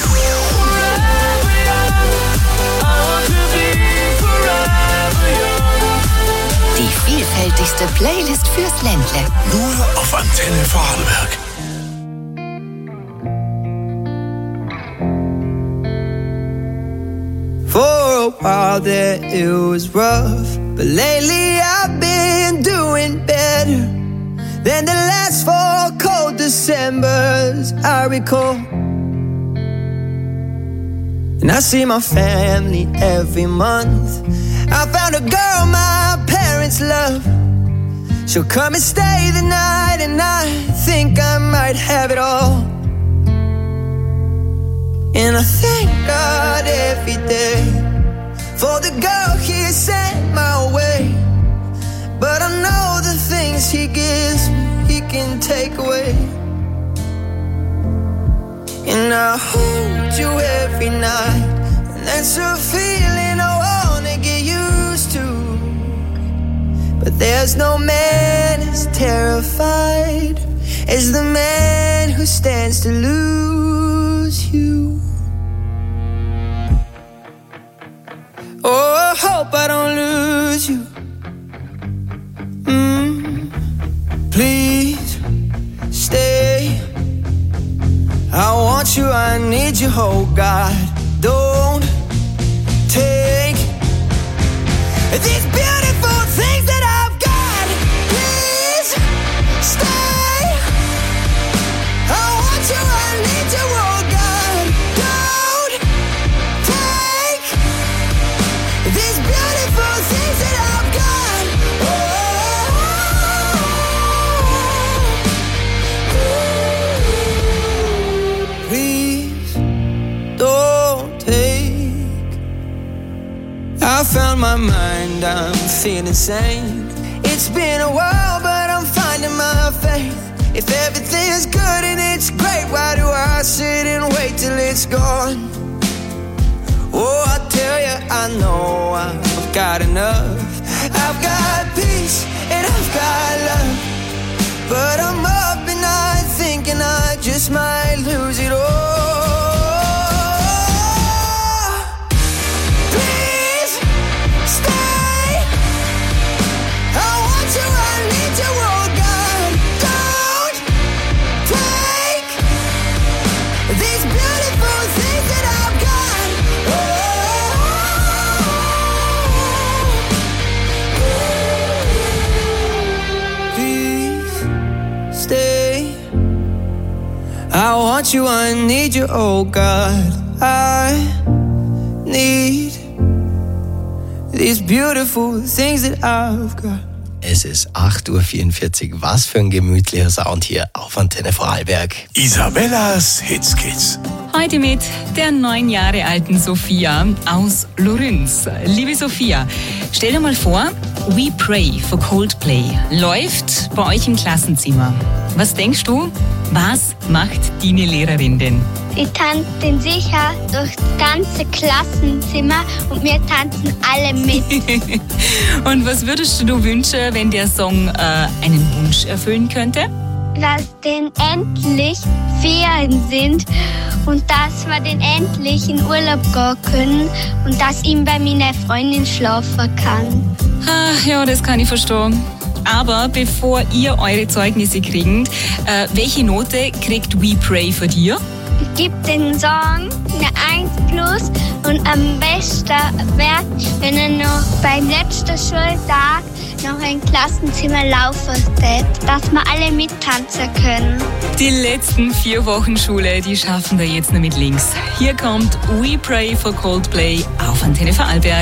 Die vielfältigste Playlist fürs Ländle. Nur auf Antenne Vorarlberg. For a while there it was rough, but lately I've been doing better than the last four cold Decembers I recall. And I see my family every month. I found a girl my parents love. She'll come and stay the night, and I think I might have it all. And I thank God every day for the girl He sent my way. But I know the things He gives me, He can take away. And I hold you every night, and that's a feeling I wanna get used to. But there's no man as terrified as the man who stands to lose you. Oh, I hope I don't lose you. Mm, please stay. I want you, I need you, oh God. Don't take these beautiful things that I've got. Please stay. I want you, I need you, oh God. Don't take these beautiful things that I've got. Oh, please don't take. I found my mind, I'm feeling sane. It's been a while, but I'm finding my faith. If everything's good and it's great, why do I sit and wait till it's gone? Oh, I tell you, I know I've got enough. I've got peace and I've got love. But I'm up and I'm thinking I just might lose it all. Please stay. I want you, I need you, oh God. Don't take these beautiful things that I've got. Stay. I want you, I need you, oh God. I need these beautiful things that I've got. Es ist acht Uhr vierundvierzig. Was für ein gemütlicher Sound hier auf Antenne Vorarlberg. Isabellas Hitzkids. Heute mit der neun Jahre alten Sophia aus Lorenz. Liebe Sophia, stell dir mal vor, We Pray for Coldplay läuft bei euch im Klassenzimmer. Was denkst du, was macht deine Lehrerin denn? Sie tanzt den sicher durchs ganze Klassenzimmer und wir tanzen alle mit. Und was würdest du wünschen, wenn der Song äh, einen Wunsch erfüllen könnte? Dass denn endlich Ferien sind und dass wir den endlich in Urlaub gehen können und dass ich bei meiner Freundin schlafen kann. Ach ja, das kann ich verstehen. Aber bevor ihr eure Zeugnisse kriegt, äh, welche Note kriegt We Pray für dir? Ich gebe den Song eine eins plus und am besten wäre, wenn er noch beim letzten Schultag noch ein Klassenzimmer laufen wird, dass wir alle mittanzen können. Die letzten vier Wochen Schule, die schaffen wir jetzt nur mit links. Hier kommt We Pray for Coldplay auf Antenne Vorarlberg.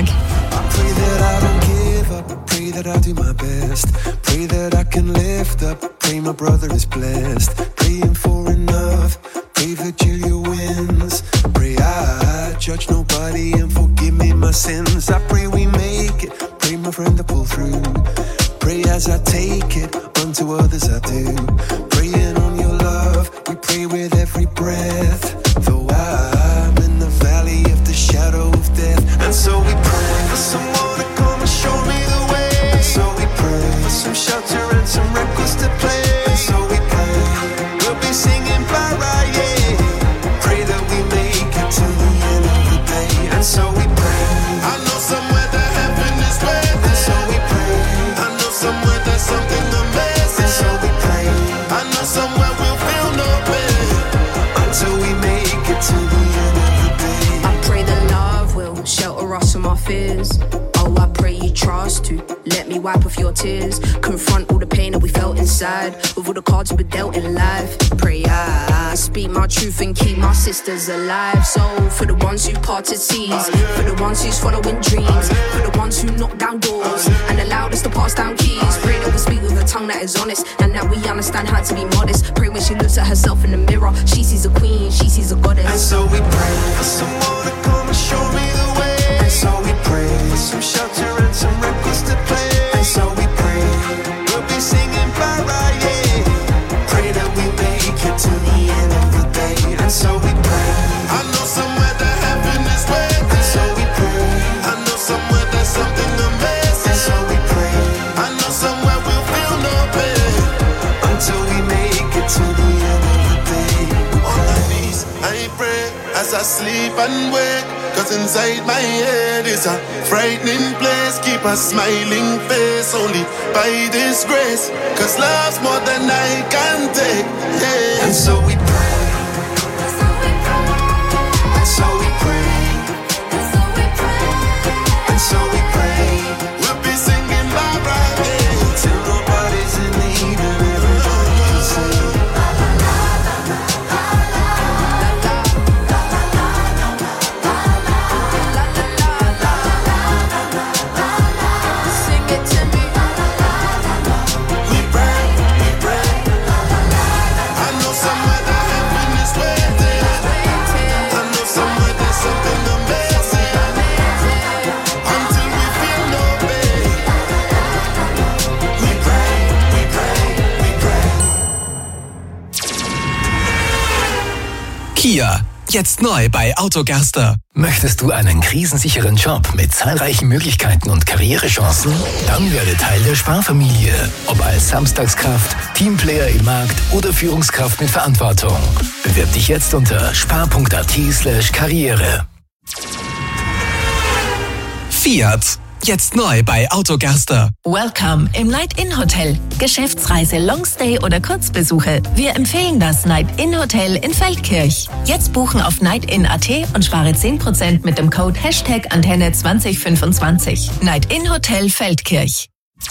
Pray that I do my best. Pray that I can lift up. Pray my brother is blessed. Praying for enough. Pray Virgilia wins. Pray I judge nobody and forgive me my sins. I pray we make it. Pray my friend to pull through. Pray as I take it. Unto others I do. Praying on your love. We pray with every breath. Though I'm in the valley of the shadow of death. And so we pray for someone to come and fears. Oh, I pray you trust to let me wipe off your tears. Confront all the pain that we felt inside with all the cards we were dealt in life. Pray I speak my truth and keep my sisters alive. So for the ones who parted seas, for the ones who's following dreams, for the ones who knocked down doors and allowed us to pass down keys. Pray that we speak with a tongue that is honest and that we understand how to be modest. Pray when she looks at herself in the mirror, she sees a queen, she sees a goddess. And so we pray for someone to come and show me the way. And so we pray for some shelter and some records to play. And so we pray we'll be singing para, yeah. Pray that we make it to the end of the day. And so we pray. I know somewhere that heaven is waiting. And so we pray. I know somewhere there's something amazing. And so we pray. I know somewhere we'll feel no pain until we make it to the end of the day. On my knees, I pray as I sleep and wake. Cause inside my head is a frightening place. Keep a smiling face only by this grace. Cause love's more than I can take, yeah. And so we pray. And so we pray. And so we pray. We'll be singing bye bye, yeah. Till nobody's in need and everybody can sing. Kia, jetzt neu bei Autogerster. Möchtest du einen krisensicheren Job mit zahlreichen Möglichkeiten und Karrierechancen? Dann werde Teil der Sparfamilie. Ob als Samstagskraft, Teamplayer im Markt oder Führungskraft mit Verantwortung. Bewirb dich jetzt unter spar.at slash Karriere. Fiat, jetzt neu bei Autogerster. Welcome im Night-In-Hotel. Geschäftsreise, Longstay oder Kurzbesuche. Wir empfehlen das Night-In-Hotel in Feldkirch. Jetzt buchen auf nightin punkt at und spare zehn Prozent mit dem Code Hashtag Antenne zwanzig fünfundzwanzig. Night-In-Hotel Feldkirch.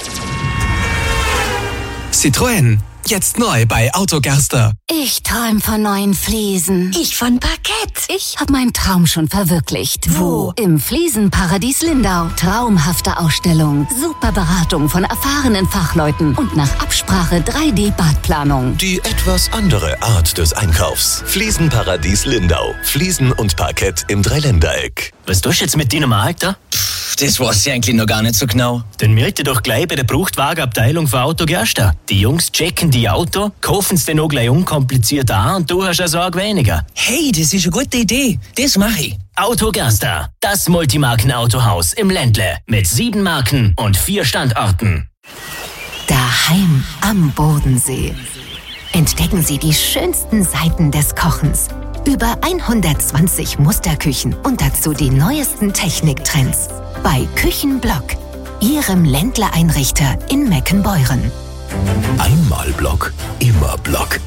Citroën, jetzt neu bei Autogerster. Ich träum von neuen Fliesen. Ich von Parkett. Ich habe meinen Traum schon verwirklicht. Wo? Im Fliesenparadies Lindau. Traumhafte Ausstellung, super Beratung von erfahrenen Fachleuten und nach Absprache drei D Badplanung. Die etwas andere Art des Einkaufs. Fliesenparadies Lindau. Fliesen und Parkett im Dreiländereck. Was tust du jetzt mit deinem Alter? Pff, das weiß ich eigentlich noch gar nicht so genau. Dann melde doch gleich bei der Bruchtwagenabteilung von Autogerster. Die Jungs checken die Auto, kaufen es dann auch gleich unkompliziert an und du hast eine Sorge weniger. Hey, das ist eine gute Idee. Das mache ich. Autogerster, das Multimarken-Autohaus im Ländle mit sieben Marken und vier Standorten. Daheim am Bodensee. Entdecken Sie die schönsten Seiten des Kochens. Über hundertzwanzig Musterküchen und dazu die neuesten Techniktrends. Bei Küchenblock, Ihrem Ländler-Einrichter in Meckenbeuren. Einmal Block, immer Block.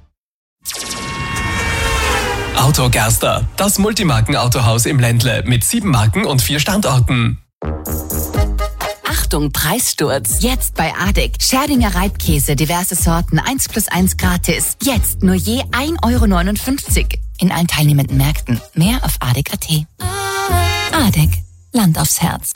Autogerster, das Multimarken-Autohaus im Ländle mit sieben Marken und vier Standorten. Achtung, Preissturz. Jetzt bei Adek. Scherdinger Reibkäse, diverse Sorten, eins plus eins gratis. Jetzt nur je ein Euro neunundfünfzig. In allen teilnehmenden Märkten. Mehr auf adek punkt at. Adek. Land aufs Herz.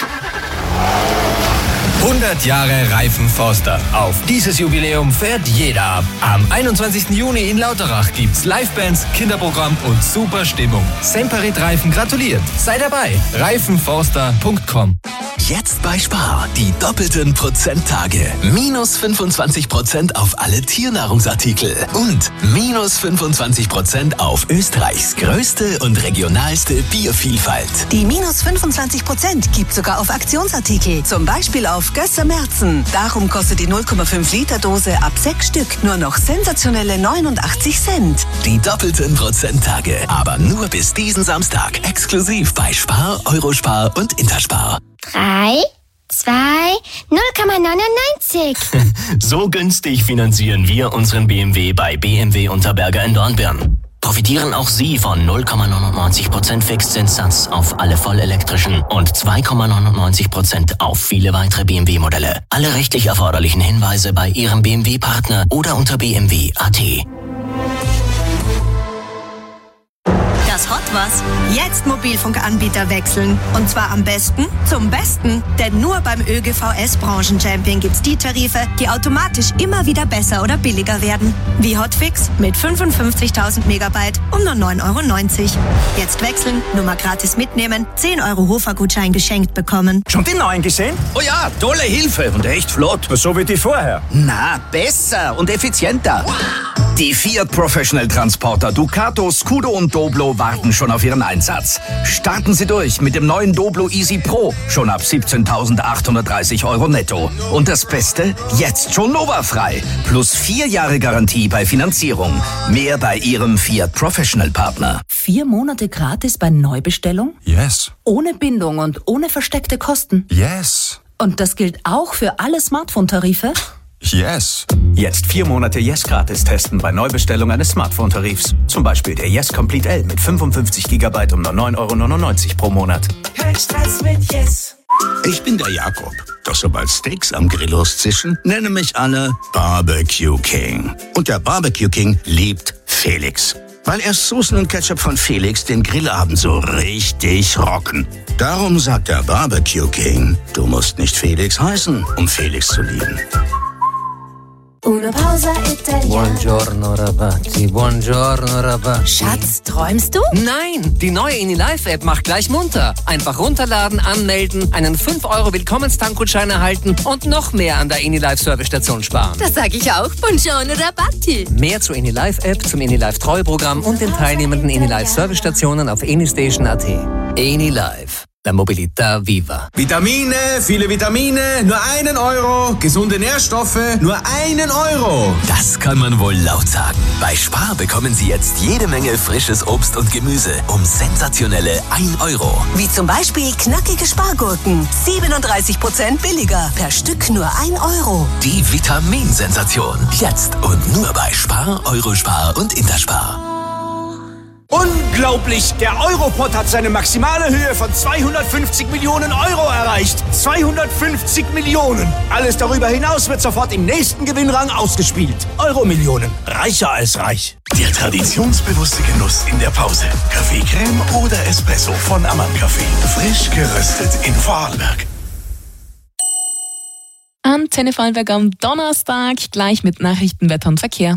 hundert Jahre Reifen Forster. Auf dieses Jubiläum fährt jeder ab. Am einundzwanzigsten Juni in Lauterach gibt's Livebands, Kinderprogramm und super Stimmung. Semperit Reifen gratuliert. Sei dabei. reifenforster punkt com. Jetzt bei Spar die doppelten Prozenttage. Minus fünfundzwanzig Prozent auf alle Tiernahrungsartikel. Und minus fünfundzwanzig Prozent auf Österreichs größte und regionalste Biervielfalt. Die minus fünfundzwanzig Prozent gibt sogar auf Aktionsartikel. Zum Beispiel auf Gösser Merzen. Darum kostet die null Komma fünf Liter Dose ab sechs Stück nur noch sensationelle neunundachtzig Cent. Die doppelten Prozenttage. Aber nur bis diesen Samstag. Exklusiv bei Spar, Eurospar und Interspar. Drei, zwei, null Komma neunundneunzig. So günstig finanzieren wir unseren B M W bei B M W Unterberger in Dornbirn. Profitieren auch Sie von null Komma neunundneunzig Prozent Fixzinssatz auf alle vollelektrischen und zwei Komma neunundneunzig Prozent auf viele weitere B M W-Modelle. Alle rechtlich erforderlichen Hinweise bei Ihrem B M W-Partner oder unter b m w punkt a t. Das Hot was? Jetzt Mobilfunkanbieter wechseln. Und zwar am besten zum Besten. Denn nur beim ÖGVS Branchenchampion gibt's die Tarife, die automatisch immer wieder besser oder billiger werden. Wie Hotfix mit fünfundfünfzigtausend Megabyte um nur neun Euro neunzig. Jetzt wechseln, Nummer gratis mitnehmen, zehn Euro Hofer-Gutschein geschenkt bekommen. Schon den neuen gesehen? Oh ja, tolle Hilfe und echt flott. So wie die vorher. Na, besser und effizienter. Die Fiat Professional Transporter Ducato, Scudo und Doblo warten schon auf Ihren Einsatz. Starten Sie durch mit dem neuen Doblo Easy Pro, schon ab siebzehntausendachthundertdreißig Euro netto. Und das Beste, jetzt schon Nova-frei. Plus vier Jahre Garantie bei Finanzierung. Mehr bei Ihrem Fiat Professional Partner. Vier Monate gratis bei Neubestellung? Yes. Ohne Bindung und ohne versteckte Kosten? Yes. Und das gilt auch für alle Smartphone-Tarife? Yes. Jetzt vier Monate Yes gratis testen bei Neubestellung eines Smartphone-Tarifs. Zum Beispiel der Yes Complete L mit fünfundfünfzig Gigabyte um nur neun Euro neunundneunzig pro Monat. Kein Stress mit Yes. Ich bin der Jakob. Doch sobald Steaks am Grill loszischen, nennen mich alle Barbecue King. Und der Barbecue King liebt Felix. Weil erst Soßen und Ketchup von Felix den Grillabend so richtig rocken. Darum sagt der Barbecue King, du musst nicht Felix heißen, um Felix zu lieben. Una pausa italiana. Buongiorno ragazzi, buongiorno ragazzi. Schatz, träumst du? Nein, die neue InyLife-App macht gleich munter. Einfach runterladen, anmelden, einen fünf Euro Willkommenstankgutschein erhalten und noch mehr an der InyLife-Servicestation sparen. Das sag ich auch. Buongiorno ragazzi. Mehr zur InyLife-App, zum InyLife-Treueprogramm und den teilnehmenden InyLife-Servicestationen auf anystation punkt a t. InyLife. La Mobilità viva. Vitamine, viele Vitamine, nur einen Euro. Gesunde Nährstoffe, nur einen Euro. Das kann man wohl laut sagen. Bei Spar bekommen Sie jetzt jede Menge frisches Obst und Gemüse um sensationelle ein Euro. Wie zum Beispiel knackige Spargurken. siebenunddreißig Prozent billiger. Per Stück nur ein Euro. Die Vitaminsensation. Jetzt und nur bei Spar, Eurospar und Interspar. Unglaublich! Der Europot hat seine maximale Höhe von zweihundertfünfzig Millionen Euro erreicht. zweihundertfünfzig Millionen! Alles darüber hinaus wird sofort im nächsten Gewinnrang ausgespielt. Euro-Millionen. Reicher als reich. Der traditionsbewusste Genuss in der Pause. Kaffeecreme oder Espresso von Ammann Kaffee. Frisch geröstet in Vorarlberg. Antenne Vorarlberg am Donnerstag, gleich mit Nachrichten, Wetter und Verkehr.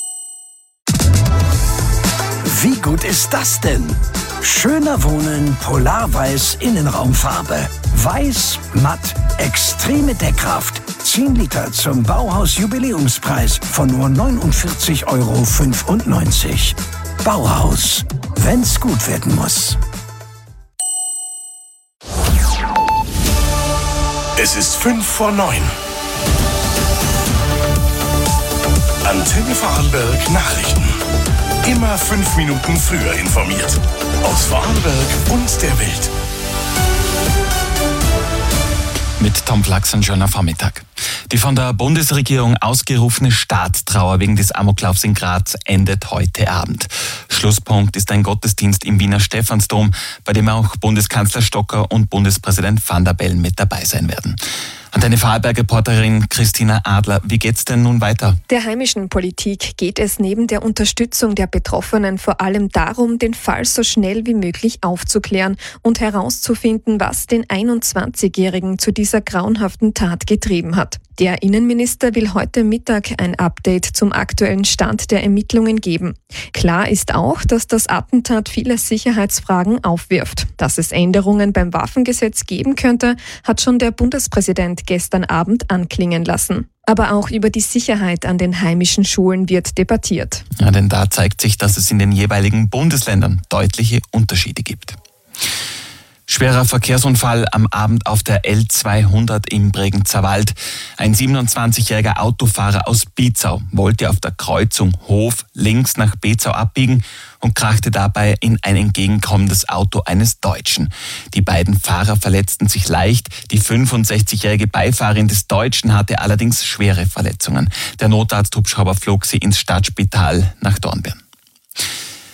Wie gut ist das denn? Schöner Wohnen, Polarweiß, Innenraumfarbe. Weiß, matt, extreme Deckkraft. zehn Liter zum Bauhaus-Jubiläumspreis von nur neunundvierzig Euro fünfundneunzig. Bauhaus, wenn's gut werden muss. Es ist fünf vor neun. Antenne Vorarlberg Nachrichten. Immer fünf Minuten früher informiert. Aus Vorarlberg und der Welt. Mit Tom Flachs ein schöner Vormittag. Die von der Bundesregierung ausgerufene Staatstrauer wegen des Amoklaufs in Graz endet heute Abend. Schlusspunkt ist ein Gottesdienst im Wiener Stephansdom, bei dem auch Bundeskanzler Stocker und Bundespräsident Van der Bellen mit dabei sein werden. Antenne Vorarlberg-Reporterin Christina Adler, wie geht's denn nun weiter? Der heimischen Politik geht es neben der Unterstützung der Betroffenen vor allem darum, den Fall so schnell wie möglich aufzuklären und herauszufinden, was den einundzwanzigjährigen zu dieser grauenhaften Tat getrieben hat. Der Innenminister will heute Mittag ein Update zum aktuellen Stand der Ermittlungen geben. Klar ist auch, dass das Attentat viele Sicherheitsfragen aufwirft. Dass es Änderungen beim Waffengesetz geben könnte, hat schon der Bundespräsident gestern Abend anklingen lassen. Aber auch über die Sicherheit an den heimischen Schulen wird debattiert. Ja, denn da zeigt sich, dass es in den jeweiligen Bundesländern deutliche Unterschiede gibt. Schwerer Verkehrsunfall am Abend auf der L zweihundert im Bregenzer Wald. Ein siebenundzwanzigjähriger Autofahrer aus Bizau wollte auf der Kreuzung Hof links nach Bezau abbiegen und krachte dabei in ein entgegenkommendes Auto eines Deutschen. Die beiden Fahrer verletzten sich leicht. Die fünfundsechzigjährige Beifahrerin des Deutschen hatte allerdings schwere Verletzungen. Der Notarzthubschrauber flog sie ins Stadtspital nach Dornbirn.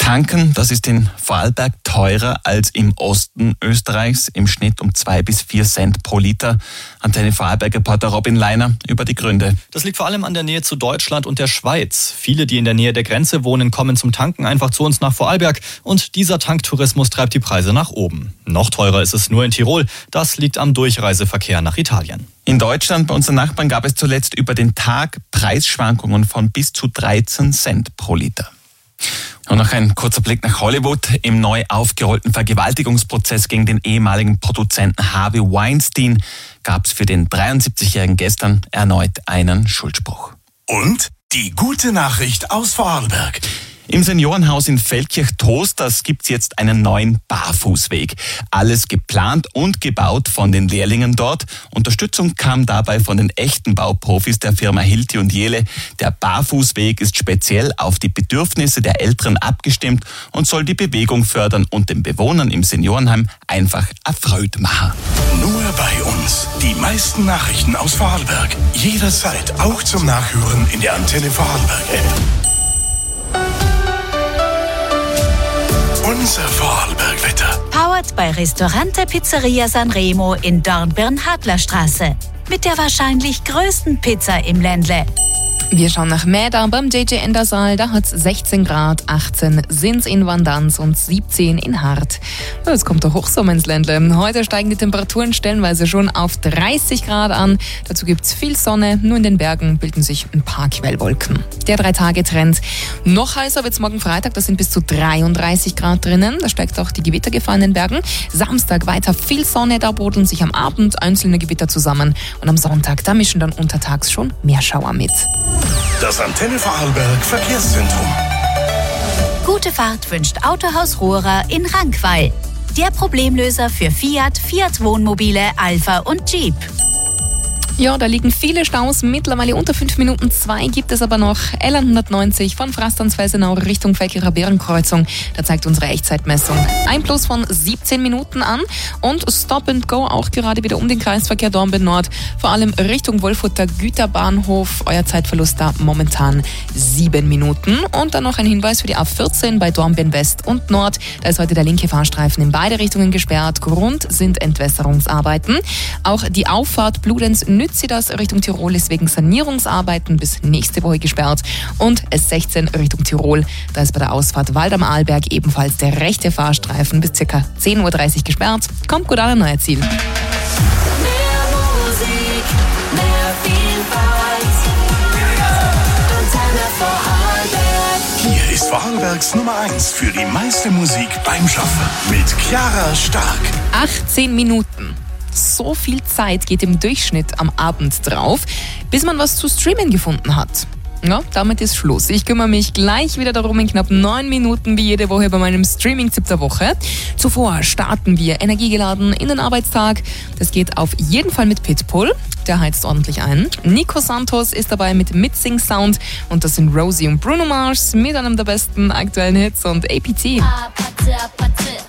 Tanken, das ist in Vorarlberg teurer als im Osten Österreichs, im Schnitt um zwei bis vier Cent pro Liter. Antenne Vorarlberg-Reporter Robin Leiner über die Gründe. Das liegt vor allem an der Nähe zu Deutschland und der Schweiz. Viele, die in der Nähe der Grenze wohnen, kommen zum Tanken einfach zu uns nach Vorarlberg und dieser Tanktourismus treibt die Preise nach oben. Noch teurer ist es nur in Tirol. Das liegt am Durchreiseverkehr nach Italien. In Deutschland, bei unseren Nachbarn, gab es zuletzt über den Tag Preisschwankungen von bis zu dreizehn Cent pro Liter. Und noch ein kurzer Blick nach Hollywood. Im neu aufgerollten Vergewaltigungsprozess gegen den ehemaligen Produzenten Harvey Weinstein gab es für den dreiundsiebzigjährigen gestern erneut einen Schuldspruch. Und die gute Nachricht aus Vorarlberg. Im Seniorenhaus in Feldkirch-Toasters gibt's jetzt einen neuen Barfußweg. Alles geplant und gebaut von den Lehrlingen dort. Unterstützung kam dabei von den echten Bauprofis der Firma Hilti und Jele. Der Barfußweg ist speziell auf die Bedürfnisse der Älteren abgestimmt und soll die Bewegung fördern und den Bewohnern im Seniorenheim einfach erfreut machen. Nur bei uns. Die meisten Nachrichten aus Vorarlberg. Jederzeit auch zum Nachhören in der Antenne Vorarlberg-App. Unser Vorarlberg-Wetter. Powered bei Ristorante Pizzeria Sanremo in Dornbirn-Hadlerstraße. Mit der wahrscheinlich größten Pizza im Ländle. Wir schauen nach Mäda beim J J Endersaal. Da hat es sechzehn Grad, achtzehn sind in Vandanz und siebzehn in Hart. Ja, jetzt kommt der Hochsommer ins Ländle. Heute steigen die Temperaturen stellenweise schon auf dreißig Grad an. Dazu gibt es viel Sonne. Nur in den Bergen bilden sich ein paar Quellwolken. Der Drei-Tage-Trend. Noch heißer wird es morgen Freitag. Da sind bis zu dreiunddreißig Grad drinnen. Da steigt auch die Gewittergefahr in den Bergen. Samstag weiter viel Sonne. Da brodeln sich am Abend einzelne Gewitter zusammen. Und am Sonntag, da mischen dann untertags schon mehr Schauer mit. Das Antenne Vorarlberg Verkehrszentrum. Gute Fahrt wünscht Autohaus Rohrer in Rankweil. Der Problemlöser für Fiat, Fiat Wohnmobile, Alfa und Jeep. Ja, da liegen viele Staus, mittlerweile unter fünf Minuten. Zwei gibt es aber noch. L hundertneunzig von Frastans-Felsenau Richtung Feldkircher Bärenkreuzung. Da zeigt unsere Echtzeitmessung ein Plus von siebzehn Minuten an. Und Stop and Go auch gerade wieder um den Kreisverkehr Dornbirn Nord. Vor allem Richtung Wolfurter Güterbahnhof. Euer Zeitverlust da momentan sieben Minuten. Und dann noch ein Hinweis für die A vierzehn bei Dornbirn West und Nord. Da ist heute der linke Fahrstreifen in beide Richtungen gesperrt. Grund sind Entwässerungsarbeiten. Auch die Auffahrt Bludenz Nützidas Richtung Tirol ist wegen Sanierungsarbeiten bis nächste Woche gesperrt. Und S sechzehn Richtung Tirol, da ist bei der Ausfahrt Wald am Arlberg ebenfalls der rechte Fahrstreifen bis ca. zehn Uhr dreißig gesperrt. Kommt gut an, ein neues Ziel. Mehr Musik, mehr Vielfalt. Antenne Vorarlberg. Hier ist Vorarlbergs Nummer eins für die meiste Musik beim Schaffen. Mit Chiara Stark. achtzehn Minuten. So viel Zeit geht im Durchschnitt am Abend drauf, bis man was zu streamen gefunden hat. Ja, damit ist Schluss. Ich kümmere mich gleich wieder darum in knapp neun Minuten wie jede Woche bei meinem Streaming-Tipp der Woche. Zuvor starten wir energiegeladen in den Arbeitstag. Das geht auf jeden Fall mit Pitbull. Der heizt ordentlich ein. Nico Santos ist dabei mit Mitsing Sound und das sind Rosie und Bruno Mars mit einem der besten aktuellen Hits und A P T. Apathe, Apathe.